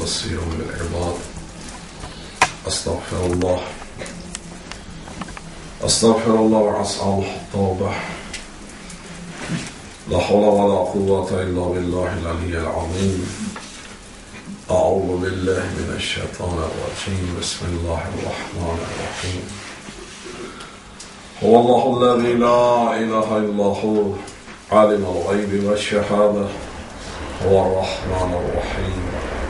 بصير بالعباد. أستغفر الله وأسأل التوبة. لا حول ولا قوة إلا بالله العلي العظيم. أعوذ بالله من الشيطان الرجيم. بسم الله الرحمن الرحيم. هو الله الذي لا إله إلا هو عالم الغيب والشهادة هو الرحمن الرحيم.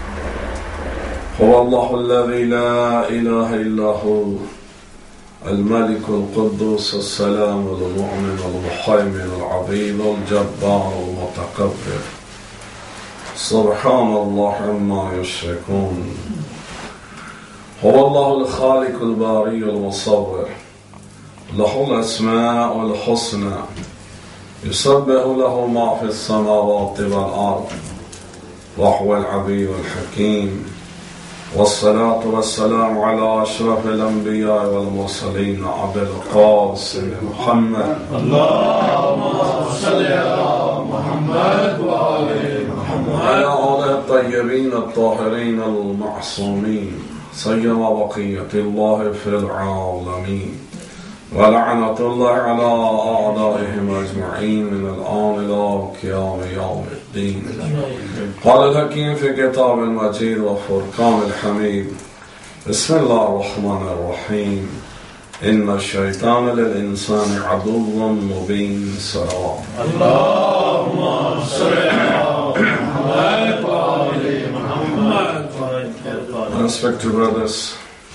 هو الله الذي لا إله إلا هو الملك القدوس السلام المؤمن المهيمن العظيم الجبار المتكبر سبحان الله عما يشركون. هو الله الخالق الباري المصور له الأسماء الحسنى يسبح له ما في السماوات والأرض وهو العلي الحكيم. والصلاة والسلام على أشرف الأنبياء والمرسلين أبي القاسم محمد. اللهم صل على محمد وآل محمد وعلى آل الطيبين الطاهرين المعصومين سيما بقية الله في العالمين. ولعنة الله على أعدائهم أجمعين من الآن إلى قيام يوم الدين. قال الحكيم في كتاب المجيد وفرقان الحميد. بسم الله الرحمن الرحيم. إن الشيطان للإنسان عدو مبين. صلوات. اللهم صل على محمد وآل محمد. Respected brothers,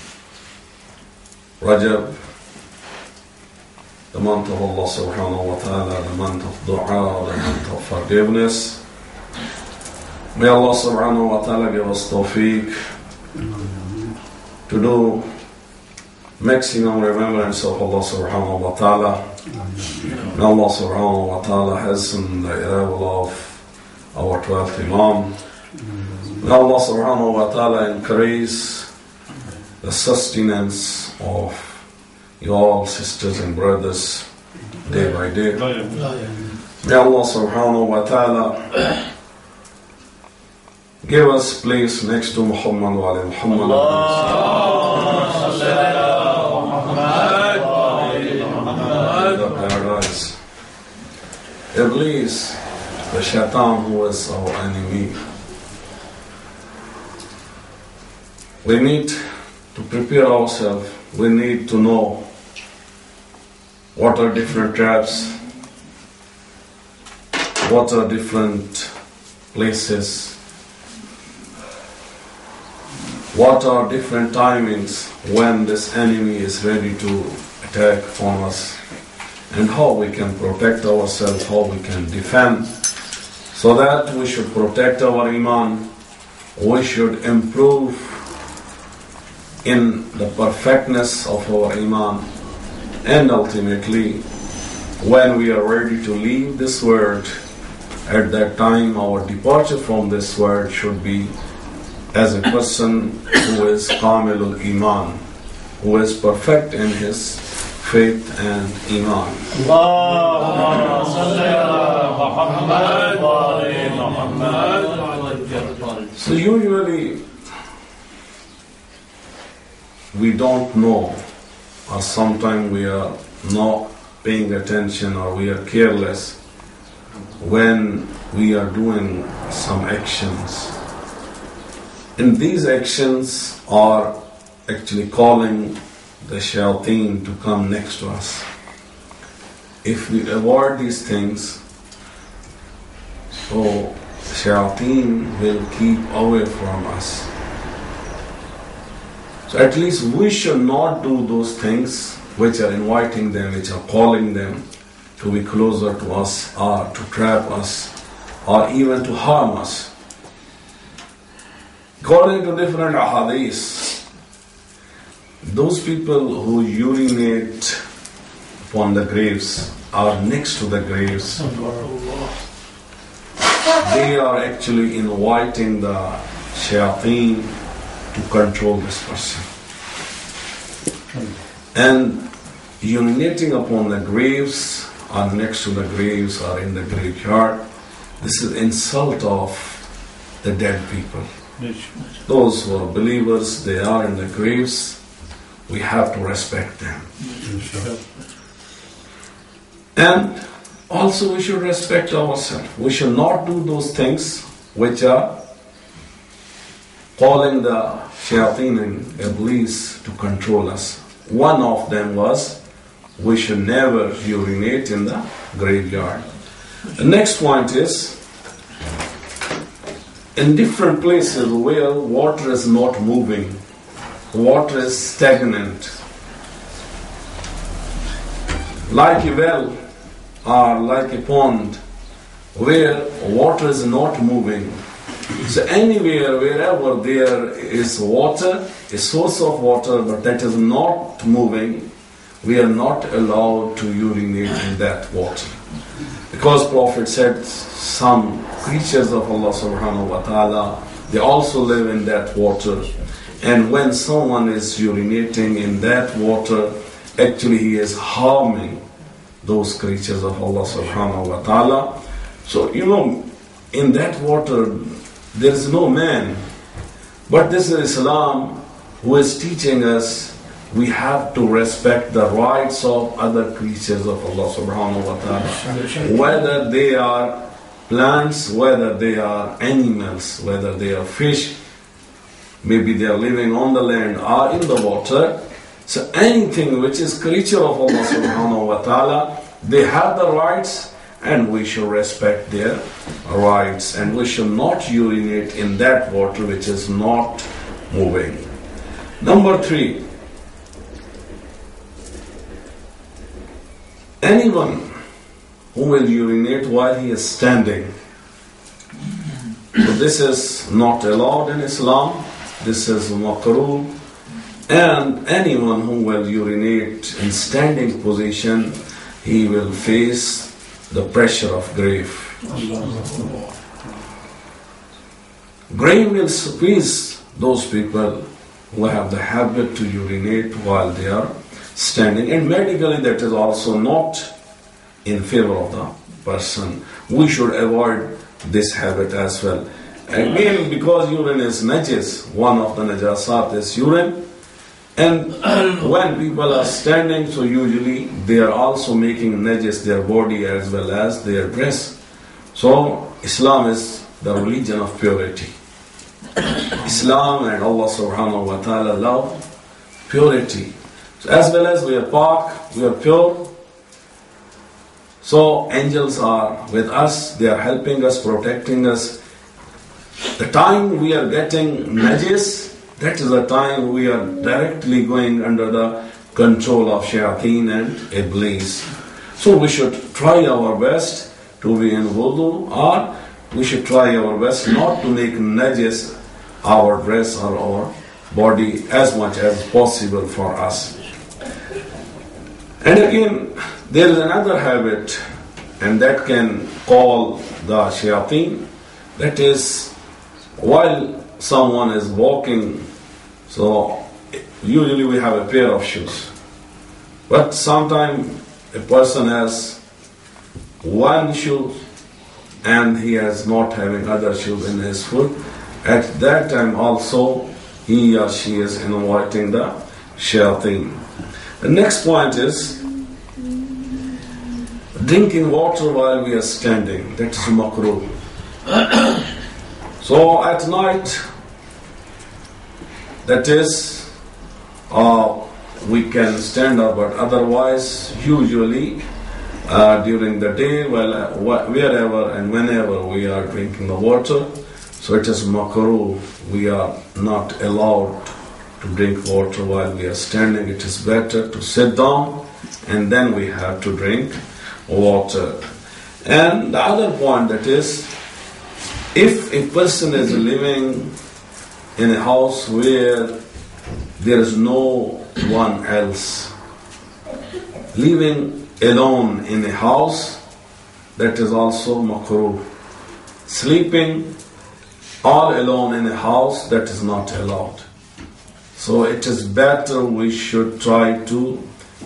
Rajab, the month of Allah subhanahu wa ta'ala, the month of dua, the month of forgiveness. May Allah subhanahu wa ta'ala give us tawfiq to do maximum remembrance of Allah subhanahu wa ta'ala. May Allah subhanahu wa ta'ala hasten the arrival of our 12th Imam. May Allah subhanahu wa ta'ala increase the sustenance of you all sisters and brothers day by day. May Allah subhanahu wa ta'ala give us place next to Muhammad wa ali Muhammad. The paradise. Iblis, the shaitan who is our enemy. We need to prepare ourselves. We need to know what are different traps, what are different places, what are different timings when this enemy is ready to attack on us, and how we can protect ourselves, how we can defend, so that we should protect our iman, we should improve in the perfectness of our iman, and ultimately when we are ready to leave this world, at that time our departure from this world should be as a person who is Kamilul Iman, who is perfect in his faith and iman. So usually we don't know, or sometimes we are not paying attention, or we are careless when we are doing some actions. And these actions are actually calling the shayateen to come next to us. If we avoid these things, so shayateen will keep away from us. So at least we should not do those things which are inviting them, which are calling them to be closer to us, or to trap us, or even to harm us. According to different ahadith, those people who urinate upon the graves, or next to the graves, they are actually inviting the shayateen to control this person. And urinating upon the graves, or next to the graves, or in the graveyard, this is insult of the dead people. Those who are believers, they are in the graves. We have to respect them. And also we should respect ourselves. We should not do those things which are calling the shayateen and iblis to control us. One of them was we should never urinate in the graveyard. The next point is, in different places where water is not moving, water is stagnant, like a well or like a pond where water is not moving. So anywhere, wherever there is water, a source of water, but that is not moving, we are not allowed to urinate in that water. Because Prophet said some creatures of Allah subhanahu wa ta'ala, they also live in that water. And when someone is urinating in that water, actually he is harming those creatures of Allah subhanahu wa ta'ala. So, in that water, there is no man. But this is Islam who is teaching us we have to respect the rights of other creatures of Allah subhanahu wa ta'ala. Whether they are plants, whether they are animals, whether they are fish, maybe they are living on the land or in the water. So anything which is creature of Allah subhanahu wa ta'ala, they have the rights and we should respect their rights, and we should not urinate in that water which is not moving. Number 3, anyone who will urinate while he is standing, so this is not allowed in Islam, this is makruh. And anyone who will urinate in standing position, he will face the pressure of grave. Grave will squeeze those people who have the habit to urinate while they are standing, and medically that is also not in favor of the person. We should avoid this habit as well. Again, because urine is najis, one of the najasat is urine, and when people are standing, so usually they are also making najis their body as well as their dress. So Islam is the religion of purity. Islam and Allah subhanahu wa ta'ala love purity. So as well as we are pak, we are pure. So angels are with us, they are helping us, protecting us. The time we are getting najis, that is the time we are directly going under the control of shayateen and iblis. So we should try our best to be in wudu, or we should try our best not to make najis our dress or our body as much as possible for us. And again, there is another habit, and that can call the shayateen, that is while someone is walking, so usually we have a pair of shoes. But sometimes a person has one shoe and he is not having other shoes in his foot. At that time also he or she is inviting the shayateen. The next point is drinking water while we are standing. That is makruh. So at night, that is, we can stand up, but otherwise, usually during the day, wherever and whenever we are drinking the water, so it is makruh. We are not allowed to drink water while we are standing. It is better to sit down and then we have to drink water. And the other point, that is, if a person is living in a house where there is no one else, living alone in a house, that is also makruh. Sleeping all alone in a house, that is not allowed. So it is better we should try to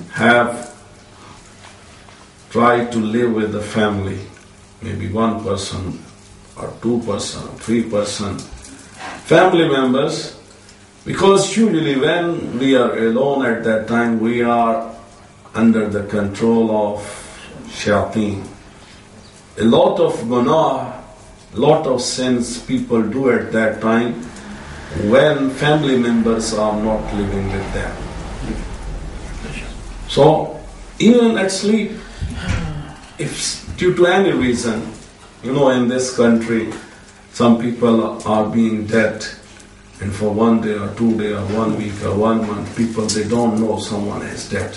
live with the family, maybe one person or 2 person or 3 person, family members, because usually when we are alone at that time, we are under the control of shayateen. A lot of gunah, lot of sins people do at that time when family members are not living with them. So, even at sleep, if due to any reason, in this country, some people are being dead, and for 1 day or 2 days or 1 week or 1 month, they don't know someone is dead.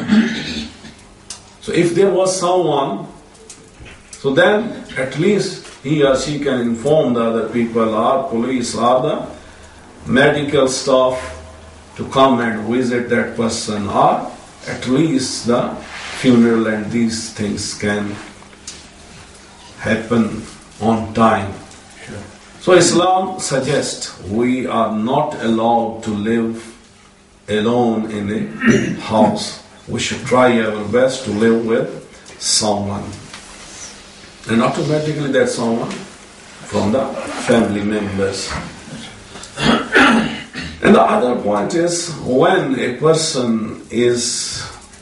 So if there was someone, so then at least he or she can inform the other people, or police, or the medical staff to come and visit that person, or at least the funeral and these things can happen on time. Sure. So Islam suggests we are not allowed to live alone in a house. We should try our best to live with someone. And automatically that someone from the family members. And the other point is, when a person is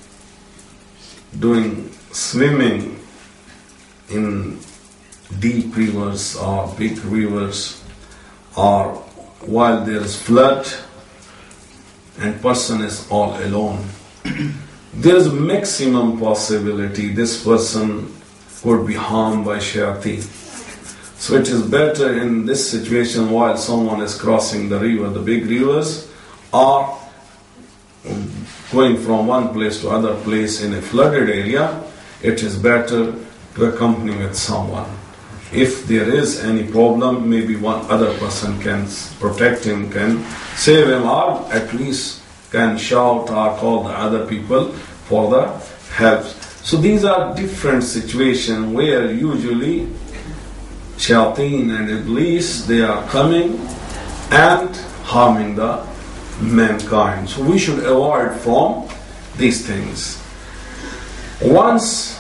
doing swimming in deep rivers or big rivers, or while there is flood and person is all alone, there is maximum possibility this person could be harmed by shayateen. So it is better in this situation, while someone is crossing the river, the big rivers, or going from one place to other place in a flooded area, it is better to accompany with someone. If there is any problem, maybe one other person can protect him, can save him, or at least can shout or call the other people for the help. So these are different situations where usually shayateen and iblis, they are coming and harming the mankind. So we should avoid from these things. Once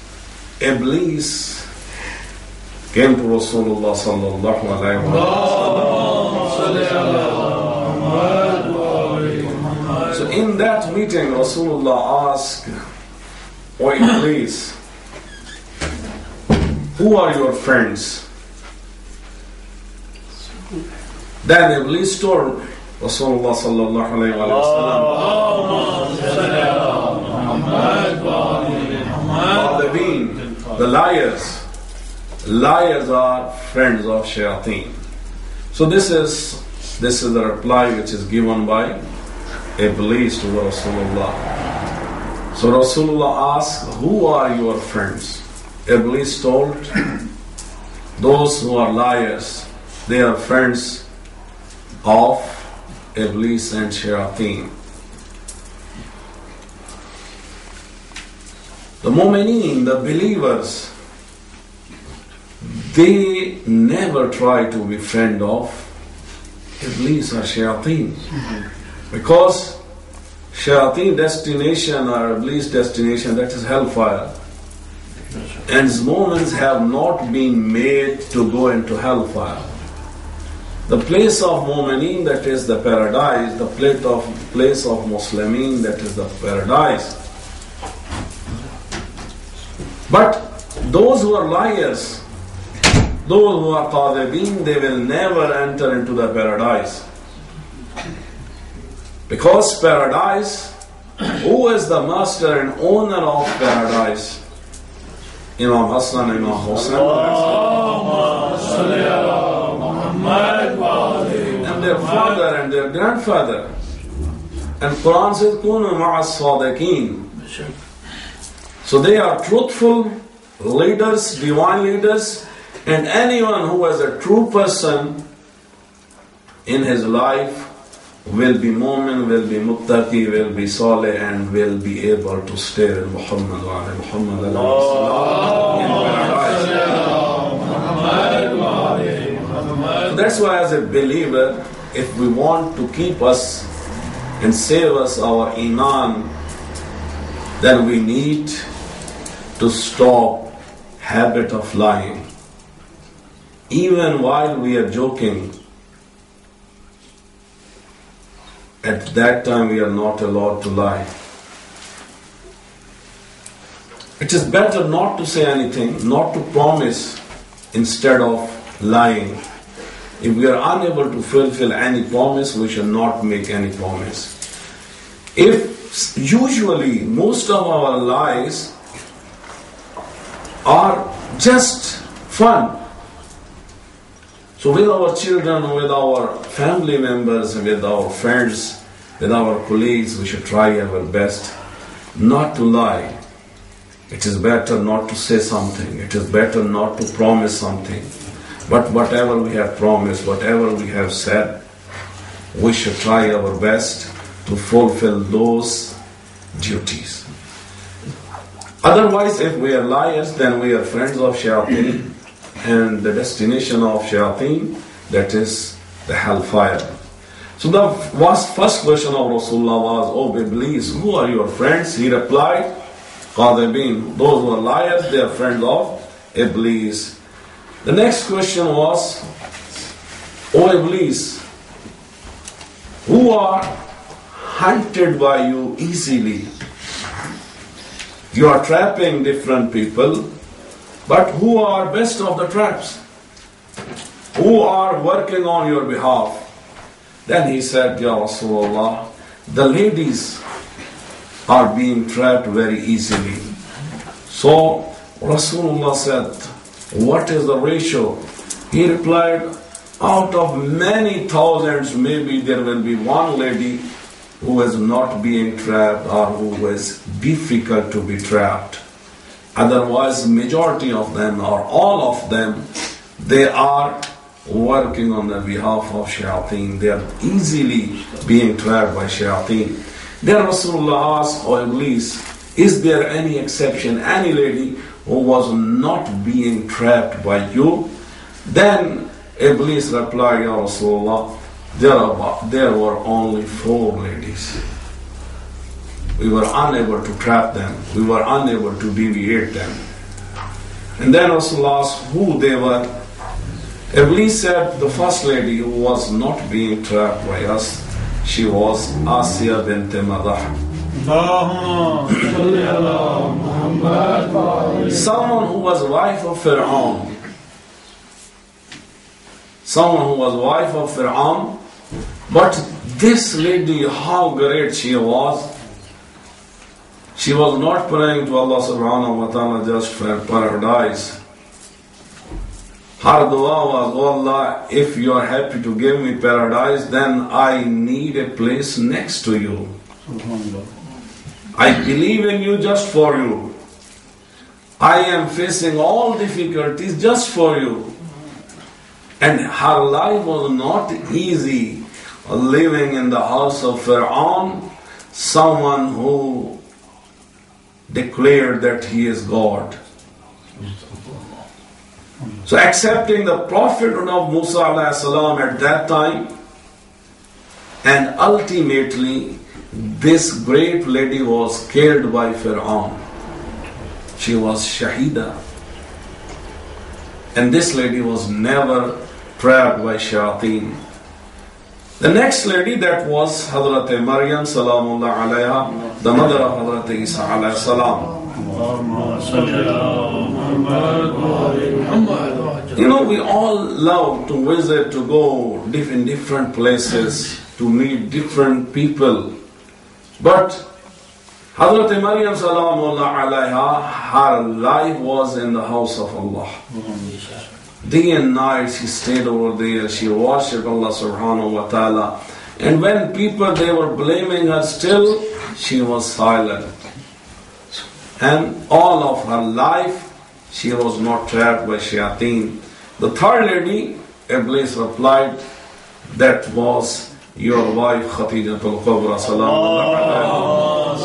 iblis came to Rasulullah sallallahu alayhi wa sallam. So in that meeting, Rasulullah asked, "O Iblis, who are your friends?" Then Iblis told Rasulullah sallallahu alayhi wa sallam, the liars. Liars are friends of shayateen. So this is the reply which is given by Iblis to Rasulullah. So Rasulullah asked, "Who are your friends?" Iblis told, "Those who are liars, they are friends of Iblis and shayateen." The mu'mineen, the believers, they never try to be friend of Iblis or shayateen. Because shayateen destination or Iblis destination, that is hellfire. And mu'mins have not been made to go into hellfire. The place of mu'mineen, that is the paradise. The place of Muslimin, that is the paradise. But those who are liars, those who are qadibeen, they will never enter into the paradise. Because paradise, who is the master and owner of paradise? Imam Hassan, Imam Hussain, and their father and their grandfather. And Quran says, "Kunu ma'as sadiqeen." So they are truthful leaders, divine leaders, and anyone who is a true person in his life will be mu'min, will be muttaqi, will be salih, and will be able to stay with Muhammad in paradise. So that's why as a believer, if we want to keep us and save us our iman, then we need to stop habit of lying. Even while we are joking, at that time we are not allowed to lie. It is better not to say anything, not to promise instead of lying. If we are unable to fulfill any promise, we should not make any promise. If usually most of our lies are just fun, so with our children, with our family members, with our friends, with our colleagues, we should try our best not to lie. It is better not to say something. It is better not to promise something. But whatever we have promised, whatever we have said, we should try our best to fulfill those duties. Otherwise, if we are liars, then we are friends of shayateen, and the destination of shayateen, that is the hellfire. So the first question of Rasulullah was, "O Iblis, who are your friends?" He replied, "Qadibin, those who are liars, they are friends of Iblis." The next question was, "O Iblis, who are hunted by you easily? You are trapping different people, but who are best of the traps? Who are working on your behalf?" Then he said, "Ya Rasulullah, the ladies are being trapped very easily." So Rasulullah said, "What is the ratio?" He replied, "Out of many thousands, maybe there will be one lady who is not being trapped or who is difficult to be trapped. Otherwise, majority of them or all of them, they are working on the behalf of shayateen. They are easily being trapped by shayateen." Then Rasulullah asked, "O Iblis, is there any exception, any lady who was not being trapped by you?" Then Iblis replied, "Ya Rasulullah, there were only 4 ladies. We were unable to trap them. We were unable to deviate them." And then Rasulullah asked who they were. Iblis said, "The first lady who was not being trapped by us, she was Asya bint Madah. Someone who was wife of Fir'aun. Someone who was wife of Fir'aun. But this lady, how great she was. She was not praying to Allah subhanahu wa ta'ala just for paradise. Her dua was, "Oh Allah, if you are happy to give me paradise, then I need a place next to you. I believe in you just for you. I am facing all difficulties just for you." And her life was not easy, living in the house of Fir'aun, someone who declared that he is God. So accepting the prophethood of Musa alayhi salam at that time, and ultimately this great lady was killed by Fir'aun. She was Shahida. And this lady was never trapped by shayateen. The next lady, that was Hazrat Maryam salamullah alayha, the mother of Hazrat Isa alayhi salam. You know, we all love to visit, to go in different places, to meet different people. But Hazrat Maryam salamullah alayha, her life was in the house of Allah. Day and night she stayed over there, she worshipped Allah subhanahu wa ta'ala. And when people, they were blaming her, still she was silent. And all of her life, she was not trapped by shayateen. The third lady, Iblis replied, that was your wife Khadijatul Kubra salamullah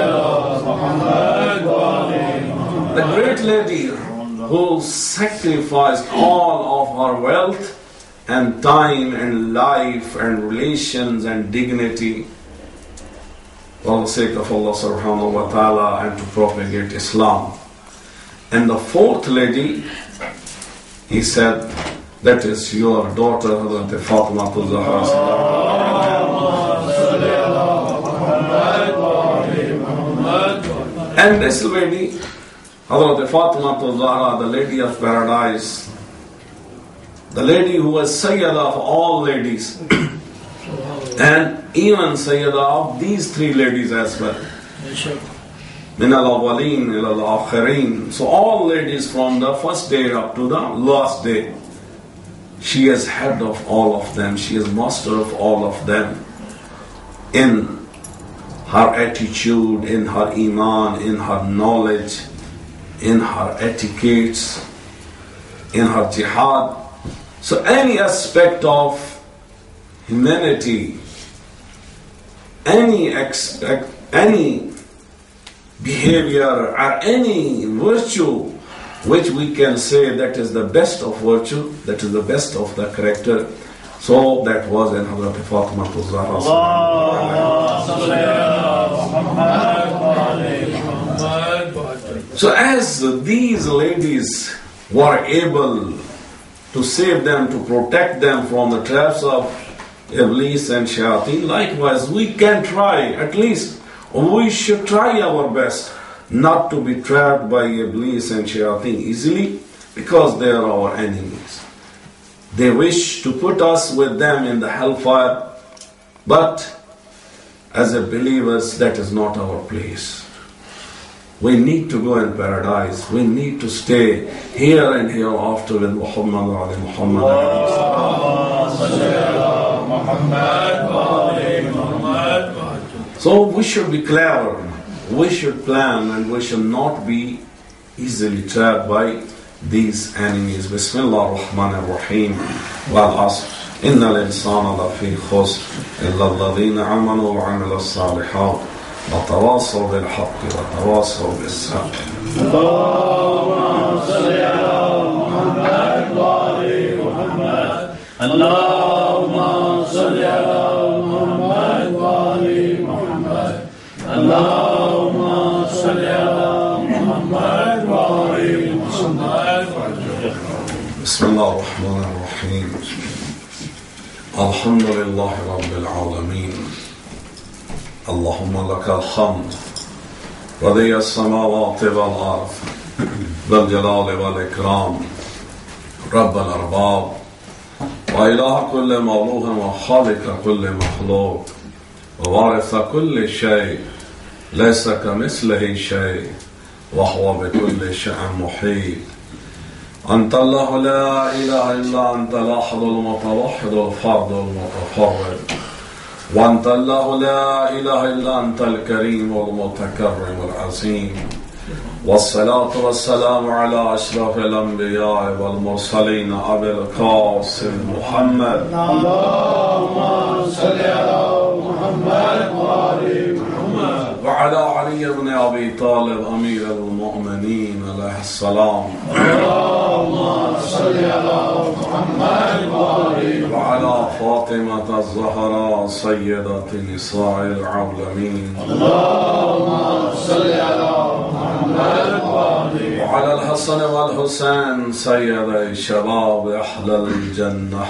alayha. The great lady who sacrificed all of her wealth and time and life and relations and dignity for the sake of Allah subhanahu wa ta'ala and to propagate Islam. And the fourth lady, he said, that is your daughter, Hazrat Fatima Zahra. And this lady, Hazrat Fatima Zahra, the lady of paradise, the lady who was Sayyida of all ladies, and even Sayyida of these three ladies as well. Min al-awwaleen ila al-akhirin. So all ladies from the first day up to the last day. She is head of all of them. She is master of all of them. In her attitude, in her iman, in her knowledge, in her etiquettes, in her jihad. So any aspect of humanity, any behavior or any virtue which we can say that is the best of virtue, that is the best of the character. So that was in Hazrat Fatima Zahra. So as these ladies were able to save them, to protect them from the traps of Iblis and Shayateen, likewise we can try, at least we should try our best not to be trapped by Iblis and Shayateen easily, because they are our enemies. They wish to put us with them in the hellfire, but as a believers, that is not our place. We need to go in paradise. We need to stay here and hereafter with Muhammad. So we should be clever, we should plan, and we should not be easily trapped by these enemies. Bismillah ar-Rahman ar-Rahim. Wal asr. Inna al-insana lafi khusr illa alladhina amanu wa amila as-salihat wa tawasaw bil haqqi wa tawasaw bis sabr. Allahumma salli ala Muhammad wa ali Muhammad. Allahumma salli ala Muhammad wa ali Muhammad. Allahumma salli ala Muhammad wa ali Muhammad. Bismillah ar-Rahman ar-Rahim. Alhamdulillah Rabbil Alameen. Allahumma laka al-hamd Radiya as-samawati wal-ard Dhal jalali wal-ikram Rabb al-arbab Wa ilaha kulli mawluha wa khalika kulli makhluq Wa waritha kulli shay Laysa kamislihi shay Wa huwa bi kulli shay'in muhit أنت الله لا إله إلا أنت الأحد المتوحد الفرد المتفرد وأنت الله لا إله إلا أنت الكريم المتكرم العظيم والصلاة والسلام على أشرف الأنبياء والمرسلين أبي القاسم محمد اللهم صل على محمد وآل محمد وعلى علي بن أبي طالب أمير المؤمنين عليه السلام اللهم صل على محمد وعلى فاطمة الزهراء سيدة نساء العالمين اللهم صل على محمد وعلى الحسن والحسين سيدي شباب أهل الجنة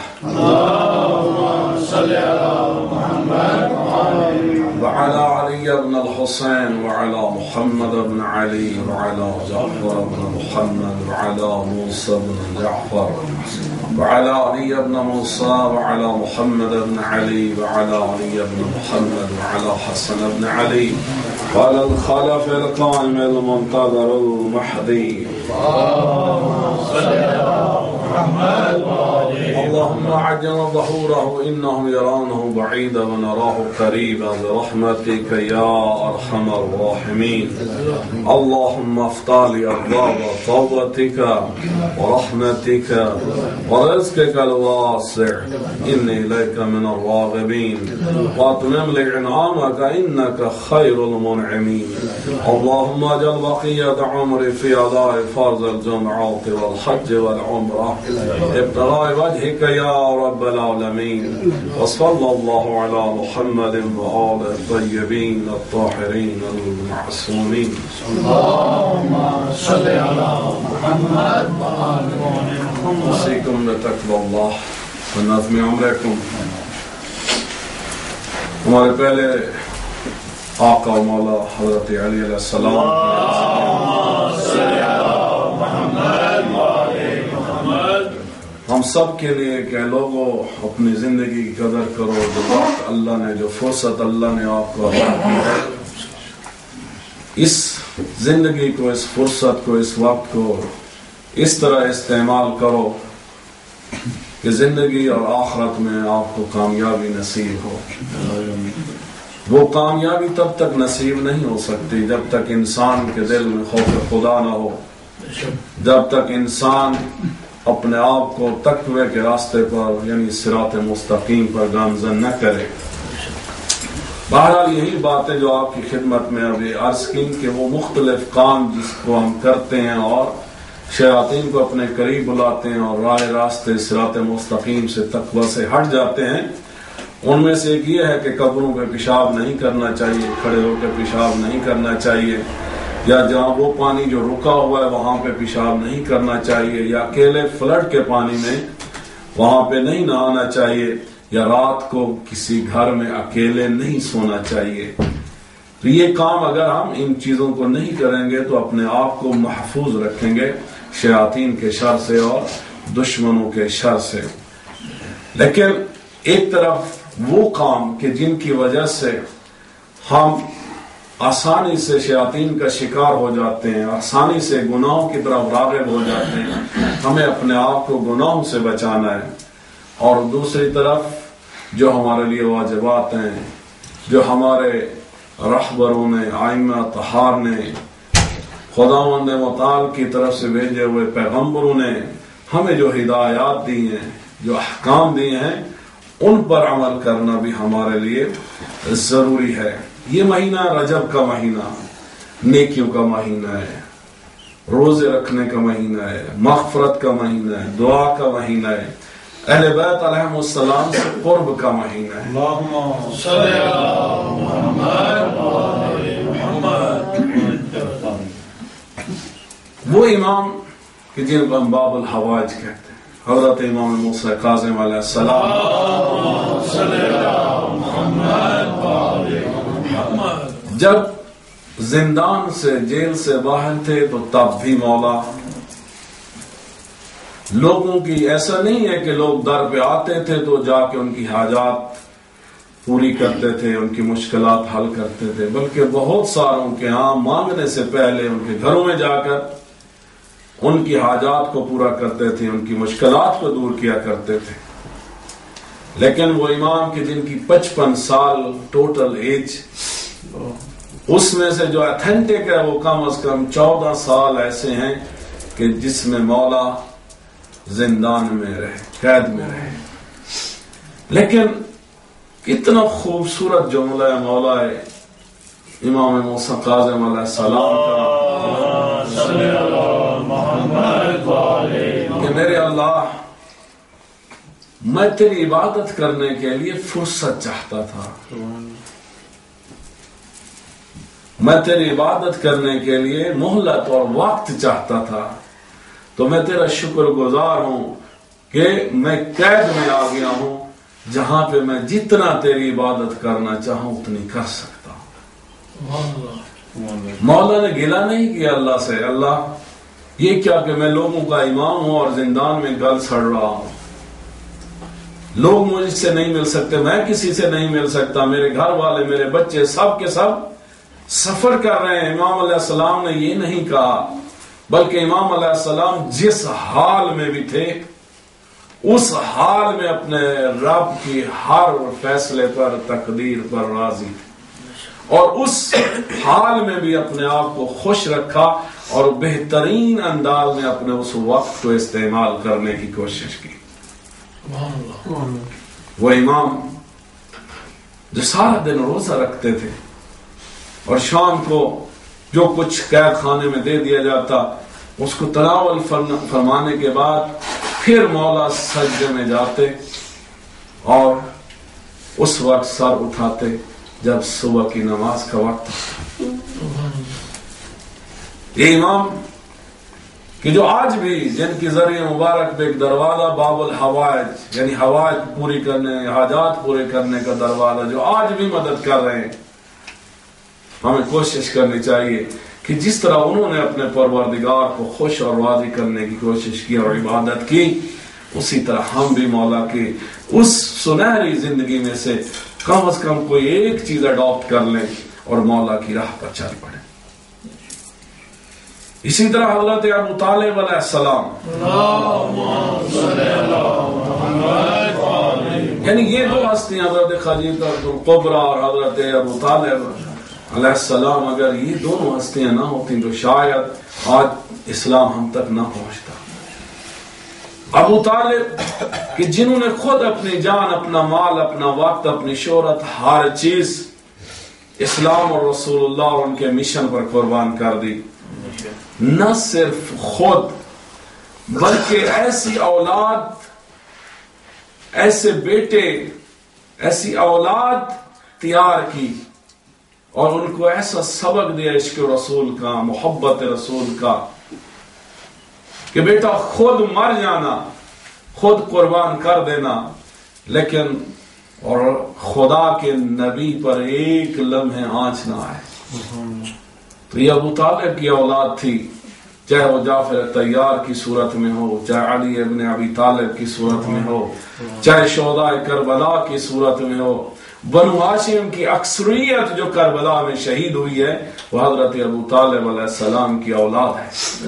اللهم صل على محمد وعلى علي بن الحسين وعلى محمد بن علي وعلى جعفر بن محمد وعلى موسى بن جعفر وعلى علي بن موسى وعلى محمد بن علي وعلى علي بن محمد وعلى حسن بن علي وعلى الخلف القائم المنتظر المهدي اللهم عجل ظهوره إنهم يرونه بعيدا ونراه قريبا برحمتك يا أرحم الراحمين اللهم افتح لي أبواب توبتك ورحمتك ورزقك الواسع إني إليك من الراغبين وأتمم لي إنعامك إنك خير المنعمين اللهم اجعل بقية عمري في أداء فرض الجمعات والحج والعمرة ابتغاء وجهك يا رب العالمين وصلى الله على محمد وآله الطيبين الطاهرين المعصومين اللهم صل على محمد وآل محمد أوصيكم بتقوى الله ونظم عمركم. हमारे पहले آقا و مولا حضرت علی علیہ السلام ہم سب کے لیے کہ لوگوں اپنی زندگی کی قدر کرو، جو وقت اللہ نے، جو فرصت اللہ نے آپ کو عطا کی ہے، اس زندگی کو، اس فرصت کو، اس وقت کو اس طرح استعمال کرو کہ زندگی اور آخرت میں آپ کو کامیابی نصیب ہو۔ وہ کامیابی تب تک نصیب نہیں ہو سکتی جب تک انسان کے دل میں خوف خدا نہ ہو، جب تک انسان اپنے آپ کو تقوی کے راستے پر یعنی صراط مستقیم پر گامزن نہ کرے۔ بہرحال یہی باتیں جو آپ کی خدمت میں ابھی عرض کی کہ وہ مختلف کام جس کو ہم کرتے ہیں اور شیاطین کو اپنے قریب بلاتے ہیں اور راہ راستے صراط مستقیم سے تقوی سے ہٹ جاتے ہیں، ان میں سے ایک یہ ہے کہ قبروں پہ پیشاب نہیں کرنا چاہیے، کھڑے ہو کے پیشاب نہیں کرنا چاہیے، یا جہاں وہ پانی جو رکا ہوا ہے وہاں پہ پیشاب نہیں کرنا چاہیے، یا اکیلے فلڈ کے پانی میں وہاں پہ نہیں نہانا چاہیے، یا رات کو کسی گھر میں اکیلے نہیں سونا چاہیے۔ تو یہ کام اگر ہم ان چیزوں کو نہیں کریں گے تو اپنے آپ کو محفوظ رکھیں گے شیاطین کے شر سے اور دشمنوں کے شر سے۔ لیکن ایک طرف وہ کام کہ جن کی وجہ سے ہم آسانی سے شیاطین کا شکار ہو جاتے ہیں، آسانی سے گناہوں کی طرف راغب ہو جاتے ہیں، ہمیں اپنے آپ کو گناہوں سے بچانا ہے۔ اور دوسری طرف جو ہمارے لیے واجبات ہیں، جو ہمارے رہبروں نے، ائمہ اطہار نے، خداوند متعال کی طرف سے بھیجے ہوئے پیغمبروں نے ہمیں جو ہدایات دی ہیں، جو احکام دیے ہیں، ان پر عمل کرنا بھی ہمارے لیے ضروری ہے۔ یہ مہینہ رجب کا مہینہ نیکیوں کا مہینہ ہے، روزے رکھنے کا مہینہ ہے، مغفرت کا مہینہ ہے، دعا کا مہینہ ہے، اہل بیت علیہم السلام سے قرب کا مہینہ ہے۔ اللہم صلی علی محمد وہ امام کہ جن کو ہم باب الحوائج کہتے ہیں، حضرت امام موسیٰ کاظم علیہ السلام، جب زندان سے، جیل سے باہر تھے تو تب بھی مولا لوگوں کی، ایسا نہیں ہے کہ لوگ در پہ آتے تھے تو جا کے ان کی حاجات پوری کرتے تھے، ان کی مشکلات حل کرتے تھے، بلکہ بہت ساروں کے ہاں مانگنے سے پہلے ان کے گھروں میں جا کر ان کی حاجات کو پورا کرتے تھے، ان کی مشکلات کو دور کیا کرتے تھے۔ لیکن وہ امام کے جن کی 55 سال ٹوٹل ایج، اس میں سے جو ایتھنٹک ہے وہ کم از کم 14 سال ایسے ہیں کہ جس میں مولا زندان میں رہے، قید میں رہے۔ لیکن کتنا خوبصورت جملہ ہے مولا امام موسیٰ کاظم علیہ السلام کا کہ میرے اللہ، میں تیری عبادت کرنے کے لیے فرصت چاہتا تھا، میں تیری عبادت کرنے کے لیے مہلت اور وقت چاہتا تھا، تو میں تیرا شکر گزار ہوں کہ میں قید میں آ گیا ہوں جہاں پہ میں جتنا تیری عبادت کرنا چاہوں اتنی کر سکتا ہوں۔ مولا نے گلہ نہیں کیا اللہ سے، اللہ یہ کیا کہ میں لوگوں کا امام ہوں اور زندان میں گل سڑ رہا ہوں، لوگ مجھ سے نہیں مل سکتے، میں کسی سے نہیں مل سکتا، میرے گھر والے، میرے بچے سب کے سب سفر کر رہے ہیں۔ امام علیہ السلام نے یہ نہیں کہا، بلکہ امام علیہ السلام جس حال میں بھی تھے اس حال میں اپنے رب کی ہر فیصلے پر، تقدیر پر راضی تھے، اور اس حال میں بھی اپنے آپ کو خوش رکھا اور بہترین انداز میں اپنے اس وقت کو استعمال کرنے کی کوشش کی۔ وہ امام جو سارا دن روزہ رکھتے تھے اور شام کو جو کچھ قید خانے میں دے دیا جاتا اس کو تناول فرمانے کے بعد پھر مولا سجدے میں جاتے اور اس وقت سر اٹھاتے جب صبح کی نماز کا وقت تھا۔ یہ امام کہ جو آج بھی جن کی ذریعے مبارک پہ ایک دروازہ باب الحوائج یعنی حوائج پوری کرنے، حاجات پورے کرنے کا دروازہ جو آج بھی مدد کر رہے ہیں، ہمیں کوشش کرنی چاہیے کہ جس طرح انہوں نے اپنے پروردگار کو خوش اور راضی کرنے کی کوشش کی اور عبادت کی، اسی طرح ہم بھی مولا کی اس سنہری زندگی میں سے کم از کم کوئی ایک چیز اڈاپٹ کر لیں اور مولا کی راہ پر چل پڑیں۔ اسی طرح حضرت ابو طالب علیہ السلام، یعنی یہ دو ہستیاں حضرت خدیجہ الکبریٰ اور حضرت ابو طالب علیہ السلام، اگر یہ دونوں ہستیاں نہ ہوتی تو شاید آج اسلام ہم تک نہ پہنچتا۔ ابو طالب کہ جنہوں نے خود اپنی جان، اپنا مال، اپنا وقت، اپنی شہرت، ہر چیز اسلام اور رسول اللہ اور ان کے مشن پر قربان کر دی، نہ صرف خود بلکہ ایسی اولاد، ایسے بیٹے، ایسی اولاد تیار کی اور ان کو ایسا سبق دیا عشق رسول کا، محبت رسول کا، کہ بیٹا خود مر جانا، خود قربان کر دینا، لیکن اور خدا کے نبی پر ایک لمحے آنچ نہ آئے۔ تو یہ ابو طالب کی اولاد تھی، چاہے وہ جعفر طیار کی صورت میں ہو، چاہے علی ابن ابی طالب کی صورت میں ہو، چاہے شہداء کربلا کی صورت میں ہو۔ بنو ہاشم کی اکثریت جو کربلا میں شہید ہوئی ہے وہ حضرت ابو طالب علیہ السلام کی اولاد ہے۔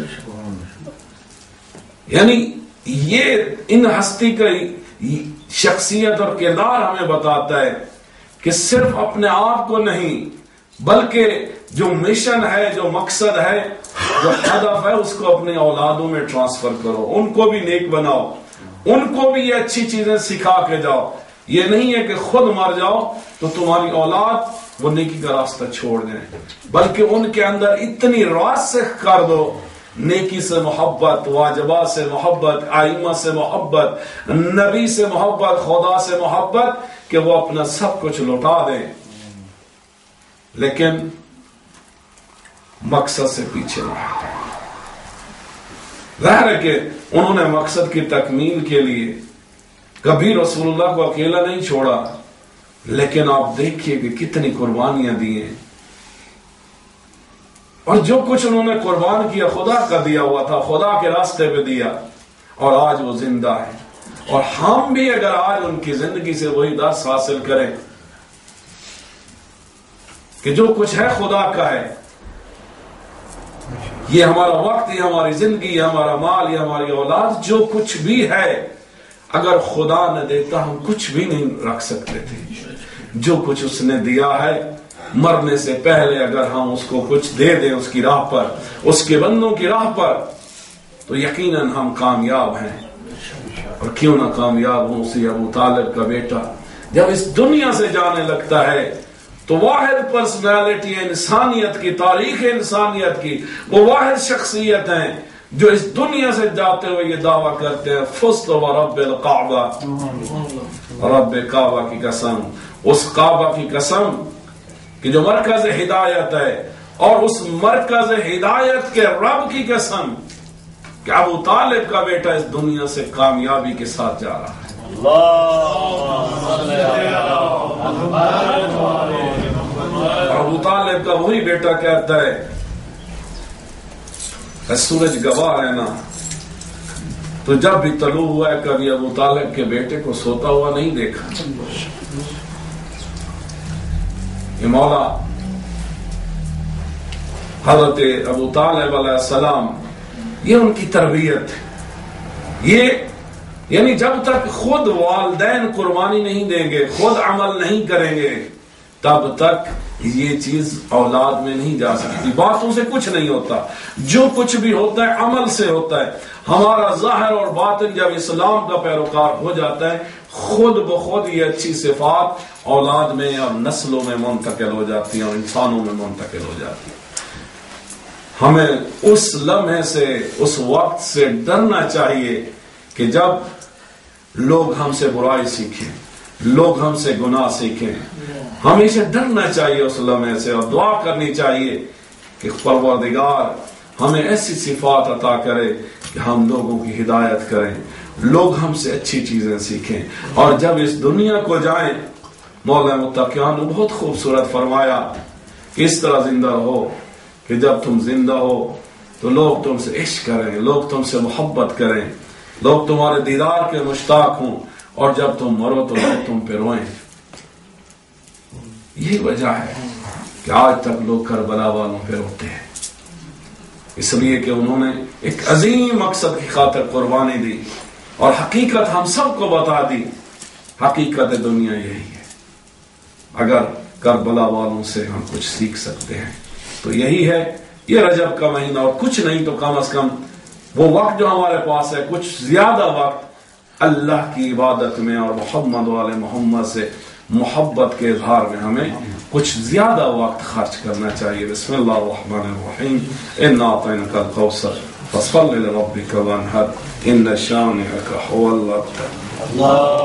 یعنی یہ ان ہستی کا شخصیت اور کردار ہمیں بتاتا ہے کہ صرف اپنے آپ کو نہیں بلکہ جو مشن ہے، جو مقصد ہے، جو ہدف ہے، اس کو اپنے اولادوں میں ٹرانسفر کرو، ان کو بھی نیک بناؤ، ان کو بھی یہ اچھی چیزیں سکھا کے جاؤ۔ یہ نہیں ہے کہ خود مر جاؤ تو تمہاری اولاد وہ نیکی کا راستہ چھوڑ دیں، بلکہ ان کے اندر اتنی راسخ کر دو، نیکی سے محبت، واجبات سے محبت، ائمہ سے محبت، نبی سے محبت، خدا سے محبت، کہ وہ اپنا سب کچھ لوٹا دیں لیکن مقصد سے پیچھے نہ ہٹیں۔ ظاہر ہے کہ انہوں نے مقصد کی تکمیل کے لیے کبھی رسول اللہ کو اکیلا نہیں چھوڑا، لیکن آپ دیکھیے کہ کتنی قربانیاں دی ہیں، اور جو کچھ انہوں نے قربان کیا خدا کا دیا ہوا تھا، خدا کے راستے پہ دیا، اور آج وہ زندہ ہے۔ اور ہم بھی اگر آج ان کی زندگی سے وہی درس حاصل کریں کہ جو کچھ ہے خدا کا ہے، یہ ہمارا وقت، یہ ہماری زندگی، یہ ہمارا مال، یہ ہماری اولاد، جو کچھ بھی ہے، اگر خدا نہ دیتا ہم کچھ بھی نہیں رکھ سکتے تھے۔ جو کچھ اس نے دیا ہے، مرنے سے پہلے اگر ہم اس کو کچھ دے دیں اس کی راہ پر، اس کے بندوں کی راہ پر، تو یقیناً ہم کامیاب ہیں۔ اور کیوں نہ کامیاب ہوں؟ اسی ابو طالب کا بیٹا جب اس دنیا سے جانے لگتا ہے تو واحد پرسنالٹی انسانیت کی، تاریخ انسانیت کی، وہ واحد شخصیت ہیں جو اس دنیا سے جاتے ہوئے یہ دعویٰ کرتے ہیں، فزت ورب الکعبہ، رب کعبہ کی قسم، اس کعبہ کی قسم کہ جو مرکز ہدایت ہے، اور اس مرکز ہدایت کے رب کی قسم کہ ابو طالب کا بیٹا اس دنیا سے کامیابی کے ساتھ جا رہا ہے۔ ابو طالب کا وہی بیٹا کہتا ہے سورج گواہ ہے نا، تو جب بھی طلوع ہوا ہے کبھی ابو طالب کے بیٹے کو سوتا ہوا نہیں دیکھا۔ یہ مولا حضرت ابو طالب علیہ السلام، یہ ان کی تربیت ہے۔ یہ یعنی جب تک خود والدین قربانی نہیں دیں گے، خود عمل نہیں کریں گے، تب تک یہ چیز اولاد میں نہیں جا سکتی۔ باتوں سے کچھ نہیں ہوتا، جو کچھ بھی ہوتا ہے عمل سے ہوتا ہے۔ ہمارا ظاہر اور باطن جب اسلام کا پیروکار ہو جاتا ہے، خود بخود یہ اچھی صفات اولاد میں اور نسلوں میں منتقل ہو جاتی ہیں اور انسانوں میں منتقل ہو جاتی ہیں۔ ہمیں اس لمحے سے، اس وقت سے ڈرنا چاہیے کہ جب لوگ ہم سے برائی سیکھیں، لوگ ہم سے گناہ سیکھیں، ہمیشہ ڈرنا چاہیے اس لمحے سے، اور دعا کرنی چاہیے کہ پروردگار ہمیں ایسی صفات عطا کرے کہ ہم لوگوں کی ہدایت کریں، لوگ ہم سے اچھی چیزیں سیکھیں، اور جب اس دنیا کو جائیں، مولا متقیان نے بہت خوبصورت فرمایا کس طرح زندہ رہو کہ جب تم زندہ ہو تو لوگ تم سے عشق کریں، لوگ تم سے محبت کریں، لوگ تمہارے دیدار کے مشتاق ہوں، اور جب تم مرو تو لوگ تم پہ روئیں۔ یہی وجہ ہے کہ آج تک لوگ کربلا والوں پہ روتے ہیں، اس لیے کہ انہوں نے ایک عظیم مقصد کی خاطر قربانی دی، اور حقیقت ہم سب کو بتا دی۔ حقیقت دنیا یہی ہے۔ اگر کربلا والوں سے ہم کچھ سیکھ سکتے ہیں تو یہی ہے، یہ رجب کا مہینہ، اور کچھ نہیں تو کم از کم وہ وقت جو ہمارے پاس ہے، کچھ زیادہ وقت اللہ کی عبادت میں اور محمد والے محمد سے محبت کے اظہار میں ہمیں کچھ زیادہ وقت خرچ کرنا چاہیے۔ بسم اللہ الرحمن الرحیم، انا اعطیناک الکوثر فصل لربک وانحر ان شانئک هو الابتر۔